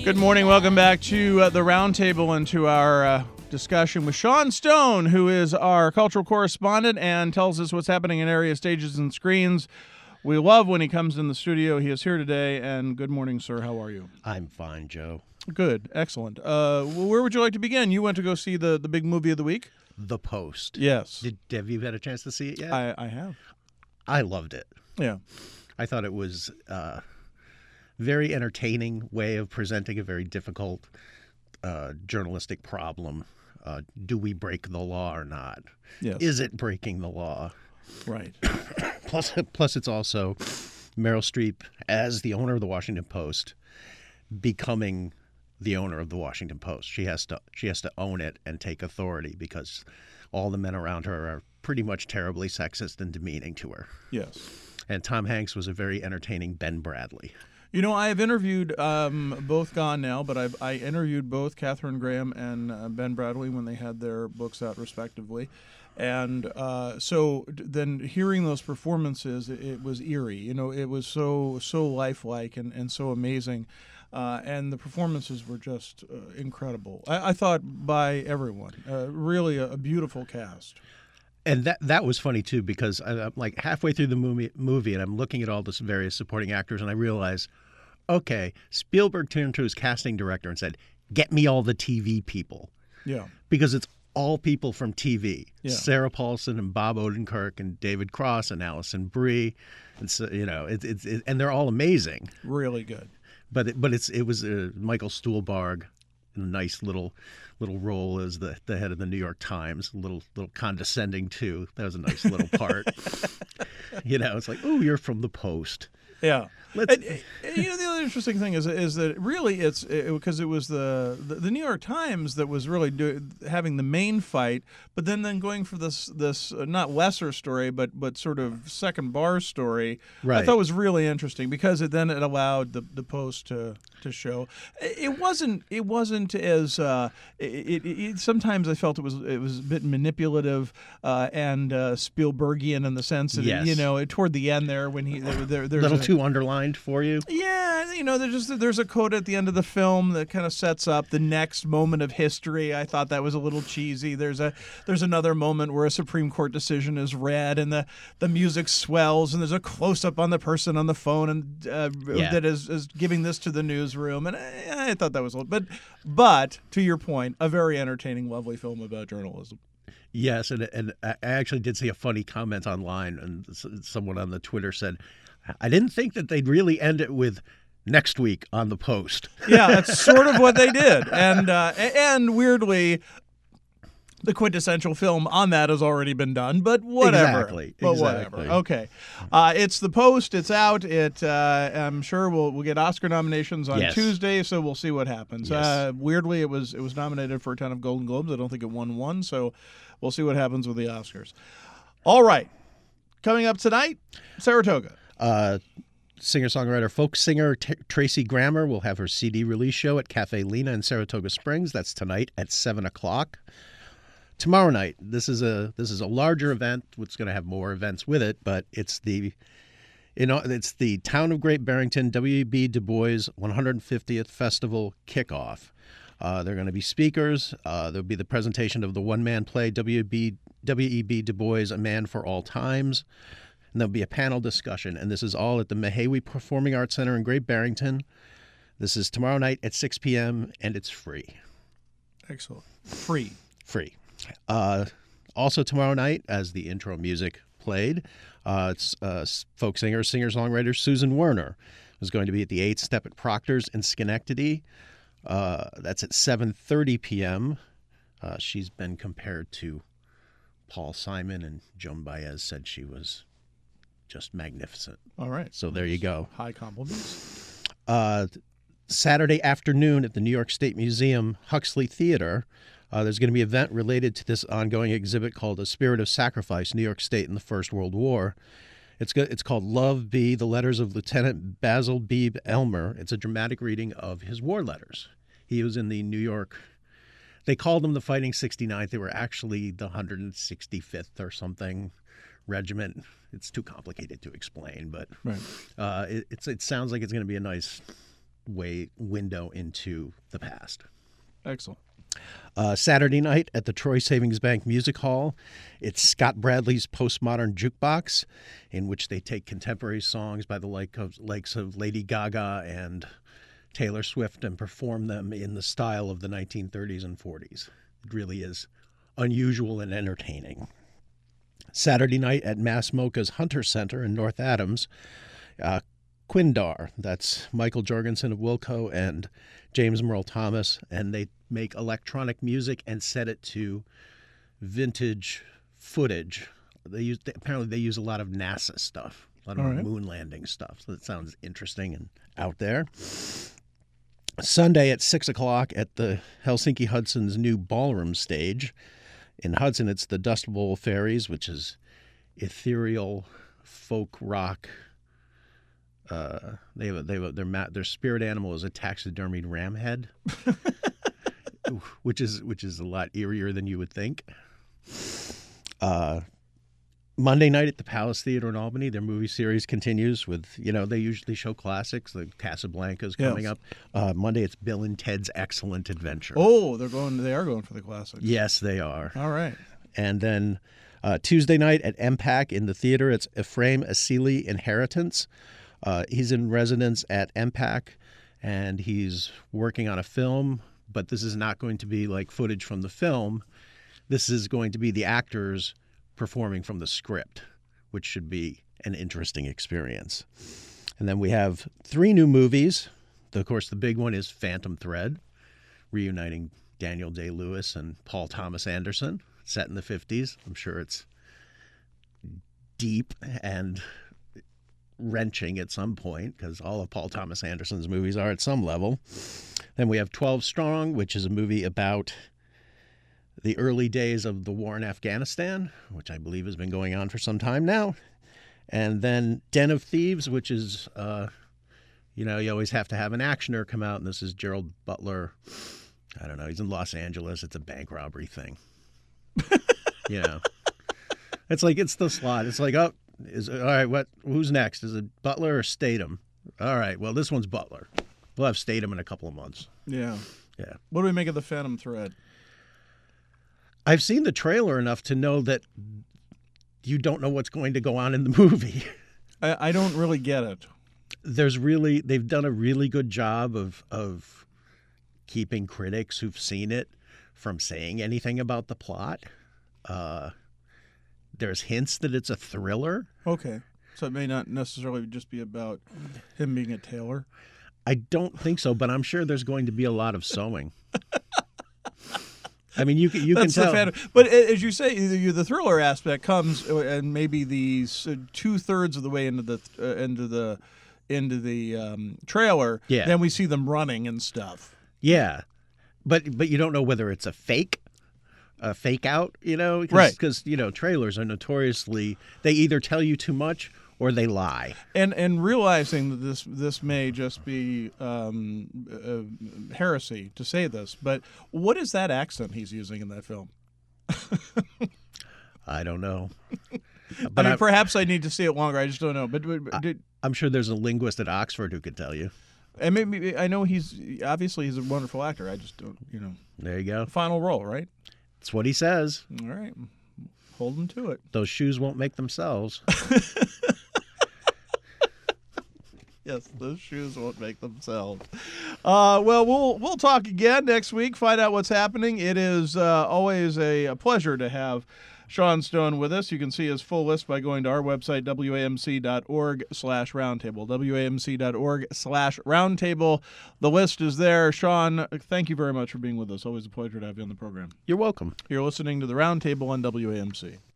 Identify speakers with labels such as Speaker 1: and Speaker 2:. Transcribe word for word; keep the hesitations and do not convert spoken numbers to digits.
Speaker 1: Good morning. Welcome back to uh, the Roundtable and to our uh, discussion with Sean Stone, who is our cultural correspondent and tells us what's happening in area stages and screens. We love when he comes in the studio. He is here today. And good morning, sir. How are you?
Speaker 2: I'm fine, Joe.
Speaker 1: Good. Excellent. Uh, where would you like to begin? You went to go see the, the big movie of the week?
Speaker 2: The Post.
Speaker 1: Yes.
Speaker 2: Did, have you had a chance to see it yet?
Speaker 1: I, I have.
Speaker 2: I loved it.
Speaker 1: Yeah.
Speaker 2: I thought it was a very entertaining way of presenting a very difficult uh, journalistic problem. Uh, do we break the law or not?
Speaker 1: Yes.
Speaker 2: Is it breaking the law?
Speaker 1: Right.
Speaker 2: plus, plus, it's also Meryl Streep as the owner of the Washington Post becoming the owner of the Washington Post. She has to she has to own it and take authority because all the men around her are pretty much terribly sexist and demeaning to her.
Speaker 1: Yes.
Speaker 2: And Tom Hanks was a very entertaining Ben Bradley.
Speaker 1: You know, I have interviewed um, both gone now, but I've, I interviewed both Katharine Graham and uh, Ben Bradley when they had their books out respectively. And uh, so then hearing those performances, it, it was eerie. You know, it was so so lifelike and, and so amazing. Uh, and the performances were just uh, incredible. I, I thought by everyone. Uh, really a, a beautiful cast.
Speaker 2: And that that was funny, too, because I'm like halfway through the movie, movie and I'm looking at all the various supporting actors and I realize, okay, Spielberg turned to his casting director and said, get me all the T V people.
Speaker 1: Yeah.
Speaker 2: Because it's all people from T V.
Speaker 1: Yeah.
Speaker 2: Sarah Paulson and Bob Odenkirk and David Cross and Alison Brie. And so, you know, it's it's it, and they're all amazing.
Speaker 1: Really good.
Speaker 2: But it, but it's it was uh, Michael Stuhlbarg in a nice little little role as the, the head of the New York Times, a little little condescending too. That was a nice little part. You know, it's like, oh, you're from the Post.
Speaker 1: Yeah.
Speaker 2: Let's,
Speaker 1: And, and, you know, the other interesting thing is is that really it's because it, it was the, the the New York Times that was really do, having the main fight, but then then going for this this uh, not lesser story, but but sort of second bar story.
Speaker 2: Right.
Speaker 1: I thought was really interesting because it then it allowed the, the Post to to show. It wasn't it wasn't as uh, it, it, it sometimes I felt it was it was a bit manipulative uh, and uh, Spielbergian in the sense that
Speaker 2: Yes.
Speaker 1: you know toward the end there when he there, there there's
Speaker 2: a little
Speaker 1: a,
Speaker 2: too underlined for you.
Speaker 1: yeah, you know, there's just there's a quote at the end of the film that kind of sets up the next moment of history. I thought that was a little cheesy. There's a there's another moment where a Supreme Court decision is read and the, the music swells and there's a close up on the person on the phone and uh,
Speaker 2: Yeah.
Speaker 1: that is, is giving this to the newsroom. And I, I thought that was a little, but but to your point, a very entertaining, lovely film about journalism.
Speaker 2: Yes, and and I actually did see a funny comment online, and someone on the Twitter said, I didn't think that they'd really end it with next week on the Post.
Speaker 1: Yeah, that's sort of what they did. And uh, and weirdly, the quintessential film on that has already been done, but whatever.
Speaker 2: Exactly.
Speaker 1: But
Speaker 2: exactly.
Speaker 1: whatever. Okay. Uh, it's The Post. It's out. It. Uh, I'm sure we'll we'll get Oscar nominations on
Speaker 2: Yes.
Speaker 1: Tuesday, so we'll see what happens.
Speaker 2: Yes.
Speaker 1: Uh, weirdly, it was it was nominated for a ton of Golden Globes. I don't think it won one, so we'll see what happens with the Oscars. All right. Coming up tonight, Saratoga.
Speaker 2: Uh, singer-songwriter, folk singer T- Tracy Grammer will have her C D release show at Cafe Lena in Saratoga Springs. That's tonight at seven o'clock. Tomorrow night, this is a this is a larger event. It's going to have more events with it, but it's the you know it's the Town of Great Barrington W E B Du Bois one hundred fiftieth Festival kickoff. Uh, there are going to be speakers. Uh, there'll be the presentation of the one-man play W E B W E B Du Bois, A Man for All Times. And there'll be a panel discussion, and this is all at the Mahawi Performing Arts Center in Great Barrington. This is tomorrow night at six p.m., and it's free.
Speaker 1: Excellent. Free.
Speaker 2: Free. Uh, also tomorrow night, as the intro music played, uh, it's uh, folk singer, singer-songwriter Susan Werner is going to be at the Eighth Step at Proctor's in Schenectady. Uh, that's at seven thirty p.m. Uh, she's been compared to Paul Simon, and Joan Baez said she was just magnificent.
Speaker 1: All right.
Speaker 2: So there you go.
Speaker 1: High compliments.
Speaker 2: Uh, Saturday afternoon at the New York State Museum Huxley Theater, uh, there's going to be an event related to this ongoing exhibit called A Spirit of Sacrifice, New York State in the First World War. It's go- it's called Love Be, The Letters of Lieutenant Basil Beebe Elmer. It's a dramatic reading of his war letters. He was in the New York, they called them the Fighting sixty-ninth. They were actually the one hundred sixty-fifth or something regiment. It's too complicated to explain, but
Speaker 1: Right.
Speaker 2: uh, it, it's it sounds like it's going to be a nice way window into the past.
Speaker 1: Excellent.
Speaker 2: Uh, Saturday night at the Troy Savings Bank Music Hall, it's Scott Bradley's Postmodern Jukebox, in which they take contemporary songs by the like of, likes of Lady Gaga and Taylor Swift and perform them in the style of the nineteen thirties and forties. It really is unusual and entertaining. Saturday night at Mass Mocha's Hunter Center in North Adams, uh, Quindar, that's Michael Jorgensen of Wilco and James Merle Thomas, and they make electronic music and set it to vintage footage. They use apparently they use a lot of NASA stuff, a lot of
Speaker 1: All right.
Speaker 2: moon landing stuff. So that sounds interesting and out there. Sunday at six o'clock at the Helsinki Hudson's new ballroom stage. In Hudson, it's the Dust Bowl Fairies, which is ethereal folk rock. Uh, they have a, they have a, their ma- their spirit animal is a taxidermied ram head, which is which is a lot eerier than you would think. Uh, Monday night at the Palace Theater in Albany, their movie series continues with, you know, they usually show classics. The Casablanca's coming
Speaker 1: Yes.
Speaker 2: up. Uh, Monday, it's Bill and Ted's Excellent Adventure.
Speaker 1: Oh, they're going. They are going for the classics.
Speaker 2: Yes, they are.
Speaker 1: All right.
Speaker 2: And then uh, Tuesday night at M PAC in the theater, it's Ephraim Asili Inheritance. Uh, he's in residence at M PAC, and he's working on a film, but this is not going to be like footage from the film. This is going to be the actors performing from the script, which should be an interesting experience. And then we have three new movies. Of course, the big one is Phantom Thread, reuniting Daniel Day-Lewis and Paul Thomas Anderson, set in the fifties. I'm sure it's deep and wrenching at some point, because all of Paul Thomas Anderson's movies are at some level. Then we have twelve Strong, which is a movie about the early days of the war in Afghanistan, which I believe has been going on for some time now. And then Den of Thieves, which is, uh, you know, you always have to have an actioner come out, and this is Gerald Butler. I don't know, he's in Los Angeles. It's a bank robbery thing. You know, it's like, it's the slot. It's like, oh, is all right, what, who's next? Is it Butler or Statham? All right, well, this one's Butler. We'll have Statham in a couple of months.
Speaker 1: Yeah.
Speaker 2: Yeah.
Speaker 1: What do we make of the Phantom Thread?
Speaker 2: I've seen the trailer enough to know that you don't know what's going to go on in the movie.
Speaker 1: I, I don't really get it.
Speaker 2: There's really, they've done a really good job of of keeping critics who've seen it from saying anything about the plot. Uh, there's hints that it's a thriller.
Speaker 1: Okay. So it may not necessarily just be about him being a tailor.
Speaker 2: I don't think so, but I'm sure there's going to be a lot of sewing. I mean, you can you
Speaker 1: That's
Speaker 2: can tell.
Speaker 1: the Phantom. But a- as you say, the, the thriller aspect comes, uh, and maybe the two thirds of the way into the uh, into the into the um, trailer.
Speaker 2: Yeah.
Speaker 1: Then we see them running and stuff.
Speaker 2: Yeah, but but you don't know whether it's a fake, a fake out. You know, Cause,
Speaker 1: Right.
Speaker 2: Because you know trailers are notoriously, they either tell you too much or they lie.
Speaker 1: And and realizing that this this may just be um, uh, heresy to say this, but what is that accent he's using in that film?
Speaker 2: I don't know.
Speaker 1: I
Speaker 2: But
Speaker 1: mean,
Speaker 2: I,
Speaker 1: perhaps I need to see it longer. I just don't know. But, but, but did,
Speaker 2: I'm sure there's a linguist at Oxford who could tell you.
Speaker 1: and maybe I know he's obviously he's a wonderful actor. I just don't, you know.
Speaker 2: There you go.
Speaker 1: Final role, right?
Speaker 2: That's what he says.
Speaker 1: All right, hold him to it.
Speaker 2: Those shoes won't make themselves.
Speaker 1: Yes, those shoes won't make themselves. Uh, well, we'll we'll talk again next week. Find out what's happening. It is uh, always a, a pleasure to have Sean Stone with us. You can see his full list by going to our website, W A M C dot org slash roundtable, W A M C dot org slash roundtable. The list is there. Sean, thank you very much for being with us. Always a pleasure to have you on the program.
Speaker 2: You're welcome.
Speaker 1: You're listening to the Roundtable on W A M C.